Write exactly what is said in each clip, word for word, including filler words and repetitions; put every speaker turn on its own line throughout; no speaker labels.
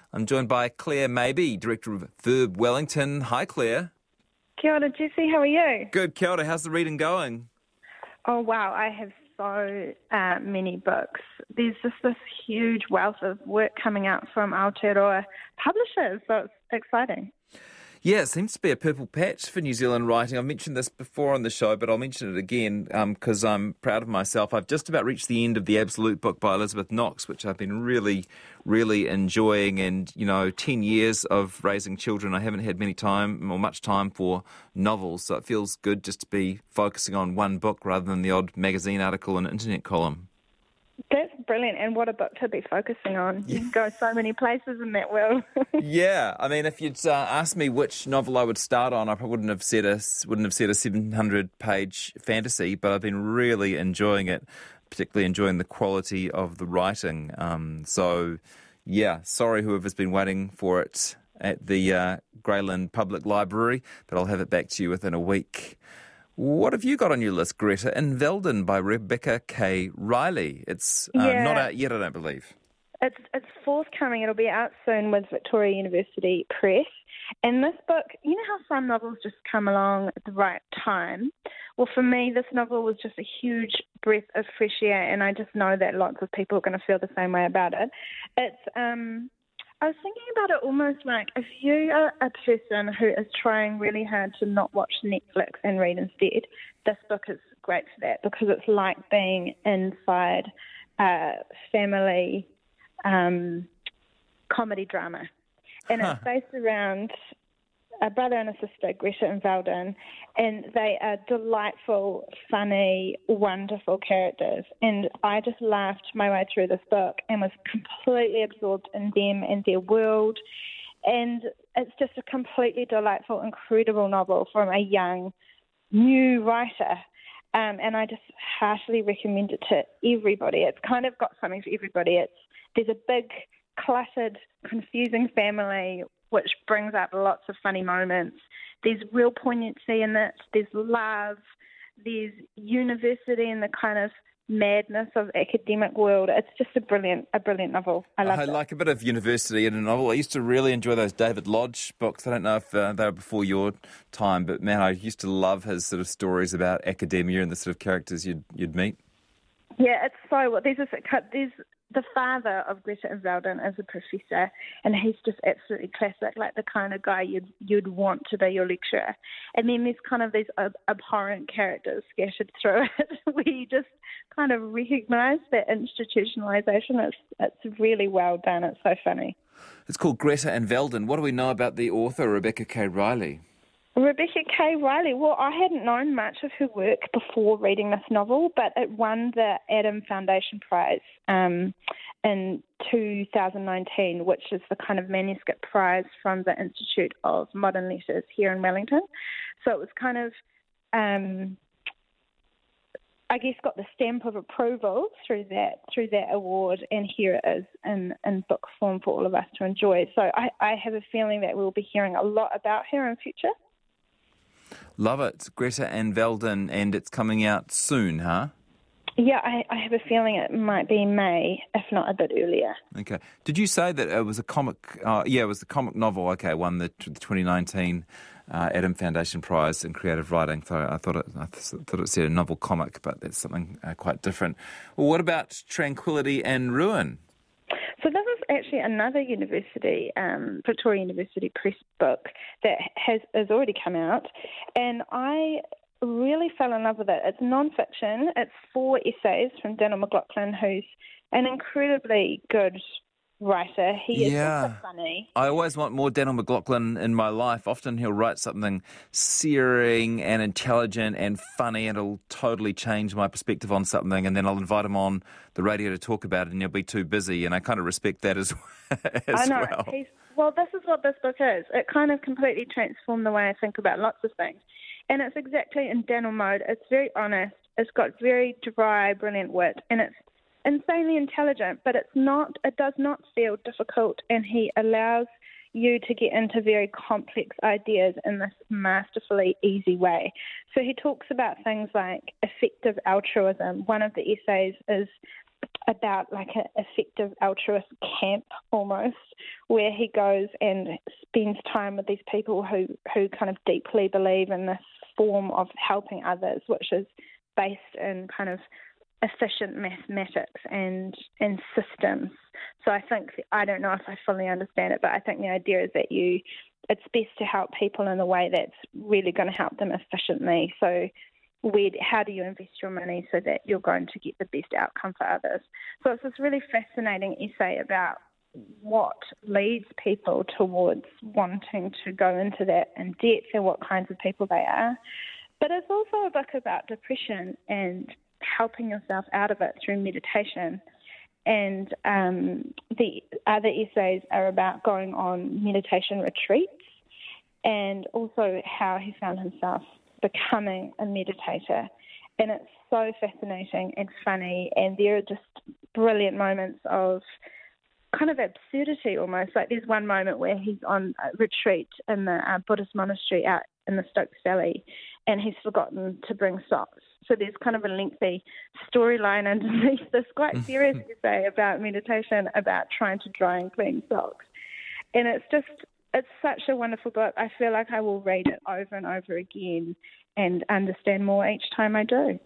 I'm joined by Claire Maybe, Director of Verb Wellington. Hi, Claire.
Kia ora, Jesse. How are you?
Good, kia ora. How's the reading going?
Oh, wow. I have so uh, many books. There's just this huge wealth of work coming out from Aotearoa publishers, so it's exciting.
Yeah, it seems to be a purple patch for New Zealand writing. I've mentioned this before on the show, but I'll mention it again because um, I'm proud of myself. I've just about reached the end of The Absolute book by Elizabeth Knox, which I've been really, really enjoying. And, you know, ten years of raising children, I haven't had many time or much time for novels, so it feels good just to be focusing on one book rather than the odd magazine article and internet column.
That's brilliant, and what a book to be focusing on. You can go so many places in that world.
Yeah, I mean, if you'd uh, asked me which novel I would start on, I probably wouldn't have said a wouldn't have said a seven hundred page fantasy, but I've been really enjoying it, particularly enjoying the quality of the writing. Um, so, yeah, sorry whoever's been waiting for it at the uh, Greyland Public Library, but I'll have it back to you within a week. What have you got on your list, Greta in Velden by Rebecca K. Riley? It's uh,
Yeah.
not out yet, I don't believe.
It's it's forthcoming. It'll be out soon with Victoria University Press. And this book, you know how some novels just come along at the right time? Well, for me, this novel was just a huge breath of fresh air, and I just know that lots of people are going to feel the same way about it. It's um. I was thinking about it almost like if you are a person who is trying really hard to not watch Netflix and read instead, this book is great for that because it's like being inside a family um, comedy drama. And
Huh.
it's based around a brother and a sister, Greta and Velden, and they are delightful, funny, wonderful characters. And I just laughed my way through this book and was completely absorbed in them and their world. And it's just a completely delightful, incredible novel from a young, new writer. Um, and I just heartily recommend it to everybody. It's kind of got something for everybody. It's there's a big, cluttered, confusing family which brings up lots of funny moments. There's real poignancy in it. There's love. There's university and the kind of madness of academic world. It's just a brilliant, a brilliant novel. I love
I
it.
like a bit of university in a novel. I used to really enjoy those David Lodge books. I don't know if uh, they were before your time, but man, I used to love his sort of stories about academia and the sort of characters you'd you'd meet.
Yeah, it's so well. There's this, there's the father of Greta and Velden is a professor, and he's just absolutely classic, like the kind of guy you'd you'd want to be your lecturer. And then there's kind of these ab- abhorrent characters scattered through it, where you just kind of recognise that institutionalisation. It's it's really well done. It's so funny.
It's called Greta and Velden. What do we know about the author, Rebecca K. Riley?
Rebecca K. Riley, well, I hadn't known much of her work before reading this novel, but it won the Adam Foundation Prize um, in two thousand nineteen, which is the kind of manuscript prize from the Institute of Modern Letters here in Wellington. So it was kind of, um, I guess, got the stamp of approval through that through that award, and here it is in, in book form for all of us to enjoy. So I, I have a feeling that we'll be hearing a lot about her in future.
Love it. Greta and Velden, and it's coming out soon, huh?
Yeah, I, I have a feeling it might be May, if not a bit earlier.
Okay. Did you say that it was a comic? Uh, yeah, it was the comic novel. Okay, won the, the twenty nineteen uh, Adam Foundation Prize in Creative Writing. So I thought it, I thought it said a novel comic, but that's something uh, quite different. Well, what about Tranquility and Ruin?
So this is actually another university, um, Victoria University Press book that has, has already come out, and I really fell in love with it. It's non-fiction. It's four essays from Daniel McLaughlin, who's an incredibly good writer. He is
Yeah.
also funny.
I always want more Daniel McLaughlin in my life. Often he'll write something searing and intelligent and funny, and it'll totally change my perspective on something, and then I'll invite him on the radio to talk about it, and he'll be too busy, and I kind of respect that as, as
I know.
well.
He's, well, this is what this book is. It kind of completely transformed the way I think about lots of things. And it's exactly in Daniel mode. It's very honest. It's got very dry, brilliant wit, and it's insanely intelligent, but it's not. It does not feel difficult, and he allows you to get into very complex ideas in this masterfully easy way. So he talks about things like effective altruism. One of the essays is about like an effective altruist camp almost, where he goes and spends time with these people who, who kind of deeply believe in this form of helping others, which is based in kind of efficient mathematics and and systems. So I think, I don't know if I fully understand it, but I think the idea is that you, it's best to help people in a way that's really going to help them efficiently. So where, how do you invest your money so that you're going to get the best outcome for others? So it's this really fascinating essay about what leads people towards wanting to go into that in depth and what kinds of people they are. But it's also a book about depression and helping yourself out of it through meditation. And um, the other essays are about going on meditation retreats and also how he found himself becoming a meditator. And it's so fascinating and funny, and there are just brilliant moments of kind of absurdity almost. Like there's one moment where he's on a retreat in the uh, Buddhist monastery out in the Stokes Valley, and he's forgotten to bring socks. So there's kind of a lengthy storyline underneath this quite serious essay about meditation, about trying to dry and clean socks. And it's just, it's such a wonderful book. I feel like I will read it over and over again and understand more each time I do.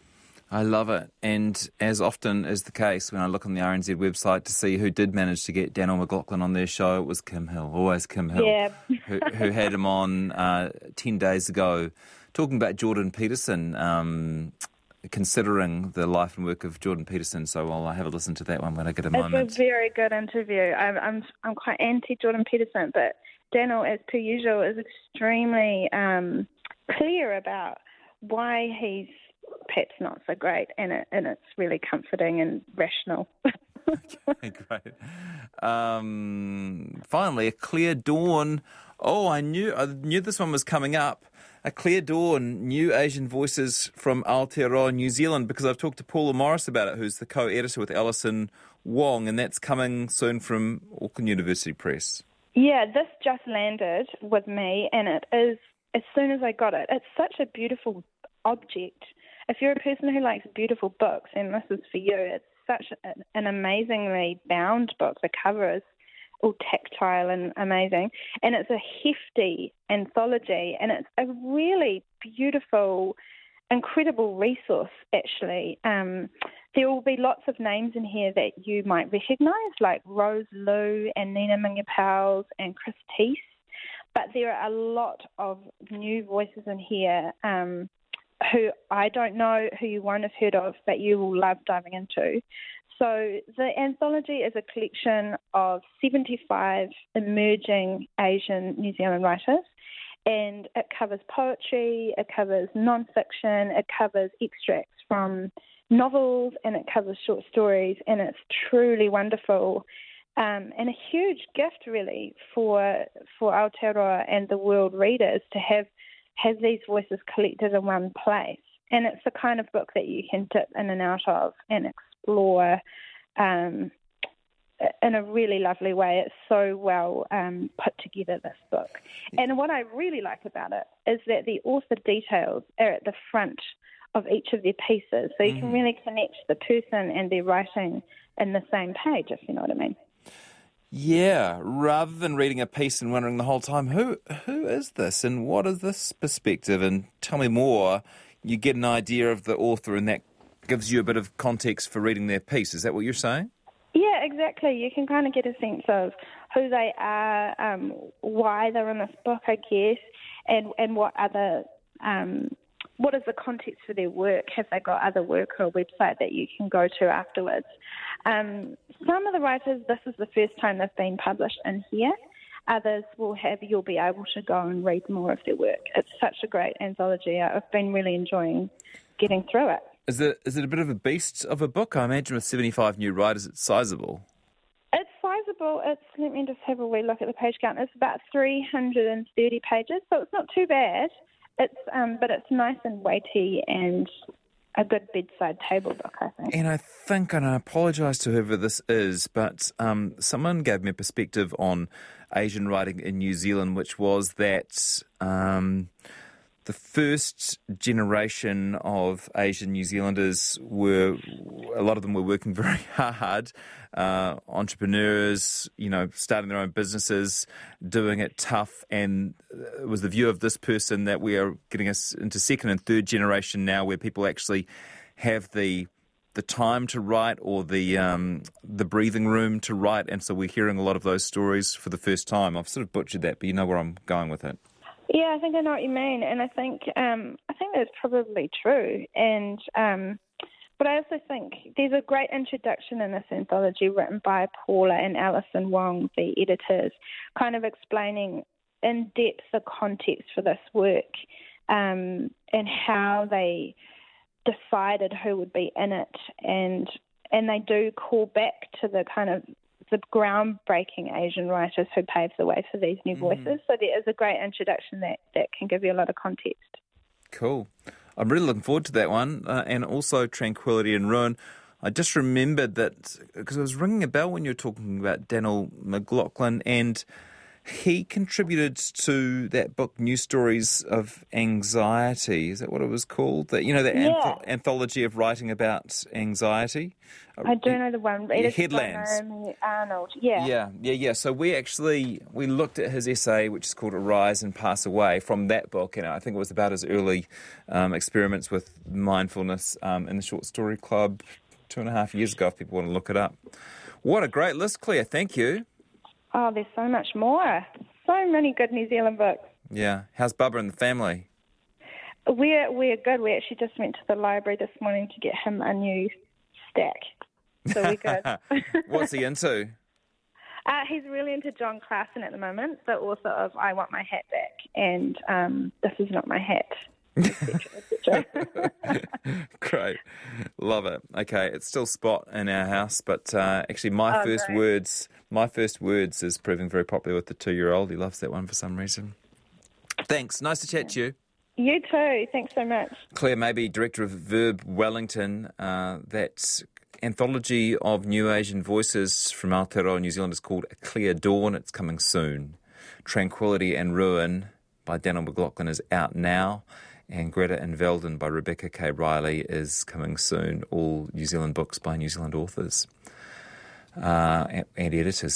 I love it. And as often is the case, when I look on the R N Z website to see who did manage to get Daniel McLaughlin on their show, it was Kim Hill, always Kim Hill,
yeah.
who, who had him on uh, ten days ago, talking about Jordan Peterson, um, considering the life and work of Jordan Peterson. So I'll have a listen to that one when I get a moment.
It's a very good interview. I'm I'm, I'm quite anti-Jordan Peterson, but Daniel, as per usual, is extremely um, clear about why he's perhaps not so great, and it, and it's really comforting and rational.
Okay, great. Um, finally, A Clear Dawn. Oh, I knew I knew this one was coming up. A Clear Dawn, New Asian Voices from Aotearoa, New Zealand, because I've talked to Paula Morris about it, who's the co-editor with Alison Wong, and that's coming soon from Auckland University Press.
Yeah, this just landed with me, and it is, as soon as I got it, it's such a beautiful object. If you're a person who likes beautiful books, and this is for you, it's such an amazingly bound book. The cover is all tactile and amazing. And it's a hefty anthology, and it's a really beautiful, incredible resource, actually. Um, there will be lots of names in here that you might recognise, like Rose Liu and Nina Minga-Powell and Chris Teese. But there are a lot of new voices in here um, who I don't know, who you won't have heard of, but you will love diving into. So the anthology is a collection of seventy-five emerging Asian New Zealand writers, and it covers poetry, it covers non-fiction, it covers extracts from novels, and it covers short stories, and it's truly wonderful. Um, and a huge gift, really, for for Aotearoa and the world readers to have have these voices collected in one place. And it's the kind of book that you can dip in and out of and explore um, in a really lovely way. It's so well um, put together, this book. And what I really like about it is that the author details are at the front of each of their pieces. So you mm. can really connect the person and their writing in the same page, if you know what I mean.
Yeah, rather than reading a piece and wondering the whole time, who who is this and what is this perspective, and tell me more, you get an idea of the author and that gives you a bit of context for reading their piece. Is that what you're saying?
Yeah, exactly. You can kind of get a sense of who they are, um, why they're in this book, I guess, and, and what other... Um, what is the context for their work? Have they got other work or a website that you can go to afterwards? Um, some of the writers, this is the first time they've been published in here. Others will have, you'll be able to go and read more of their work. It's such a great anthology. I've been really enjoying getting through it.
Is it is it a bit of a beast of a book? I imagine with seventy-five new writers, it's sizable.
It's sizable. It's, let me just have a wee look at the page count. It's about three hundred thirty pages, so it's not too bad. It's um, but it's nice and weighty and a good bedside table book, I think.
And I think, and I apologise to whoever this is, but um, someone gave me a perspective on Asian writing in New Zealand, which was that um, the first generation of Asian New Zealanders were, a lot of them were working very hard, uh, entrepreneurs, you know, starting their own businesses, doing it tough. And it was the view of this person that we are getting us into second and third generation now, where people actually have the the time to write, or the um, the breathing room to write. And so we're hearing a lot of those stories for the first time. I've sort of butchered that, but you know where I'm going with it.
Yeah, I think I know what you mean, and I think um, I think that's probably true. And um, but I also think there's a great introduction in this anthology written by Paula and Alison Wong, the editors, kind of explaining in depth the context for this work, um, and how they decided who would be in it, and and they do call back to the kind of the groundbreaking Asian writers who paved the way for these new mm. voices. So there is a great introduction that, that can give you a lot of context.
Cool. I'm really looking forward to that one. Uh, and also Tranquility and Ruin. I just remembered that, because it was ringing a bell when you were talking about Daniel McLaughlin, and he contributed to that book, New Stories of Anxiety. Is that what it was called? That, you know, the
yeah.
anth- anthology of writing about anxiety.
I do know the one.
Yeah, Headlands.
Arnold. Yeah.
Yeah, yeah, yeah. So we actually, we looked at his essay, which is called Arise and Pass Away, from that book. And I think it was about his early um, experiments with mindfulness um, in the Short Story Club two and a half years ago, if people want to look it up. What a great list, Claire. Thank you.
Oh, there's so much more. So many good New Zealand books.
Yeah. How's Bubba and the family?
We're we're good. We actually just went to the library this morning to get him a new stack. So we're good.
What's he into?
Uh, he's really into John Clason at the moment, the author of I Want My Hat Back and um, This Is Not My Hat, et cetera, et cetera.
Great. Love it. Okay, it's still Spot in our house, but uh, actually my oh, first great. words, my first words is proving very popular with the two-year-old. He loves that one for some reason. Thanks. Nice to chat to you.
You too. Thanks so much.
Claire Mabey, Director of Verb Wellington. Uh, that anthology of new Asian voices from Aotearoa, New Zealand, is called A Clear Dawn. It's coming soon. Tranquility and Ruin by Daniel McLaughlin is out now. And Greta and Velden by Rebecca K. Riley is coming soon. All New Zealand books by New Zealand authors uh, and editors.